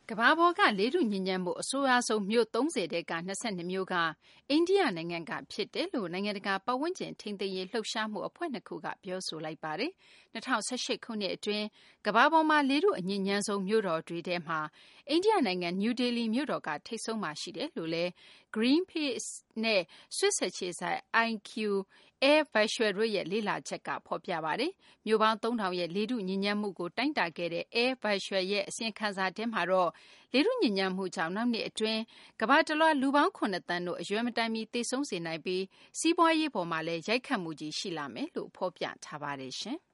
ကမ္ဘာပေါ်ကလေထုညစ်ညမ်းမှုအဆိုးရွားဆုံးမြို့30ထဲက22မြို့ကအိန္ဒိယနိုင်ငံကဖြစ်တယ်လို့နိုင်ငံတကာပတ်ဝန်းကျင်ထိန်းသိမ်းရေးလှုပ်ရှားမှုအဖွဲ့2ခုကပြောဆိုလိုက်ပါတယ်။2018ခုနှစ်အတွင်းကမ္ဘာပေါ်မှာလေထုအညစ်ညမ်းဆုံးမြို့တော်တွေထဲမှာအိန္ဒိယနိုင်ငံနယူးဒေလီမြို့တော်ကထိပ်ဆုံးမှာရှိတယ်လို့လည်း Greenpeace နဲ့ Swiss အခြေစိုက် IQ Air Visual တို့ရဲ့လေ့လာချက်ကဖော်ပြပါတယ်။မြို့ပေါင်း 3000 ရဲ့လေထုညစ်ညမ်းမှုကိုတိုင်းတာခဲ့တဲ့ Air Visual ရဲ့အစီရင်ခံစာထဲမှာတော့လေထုညစ်ညမ်းမှုကြောင့်နောက်နှစ်အတွင်းကမ္ဘာတလွှားလူပေါင်း9သန်းတို့အရွယ်မတန်မီသေဆုံးစေနိုင်ပြီးစီးပွားရေးပေါ်မှာလည်းရိုက်ခတ်မှုကြီးရှိလာမယ်လို့ဖော်ပြထားပါတယ်ရှင်။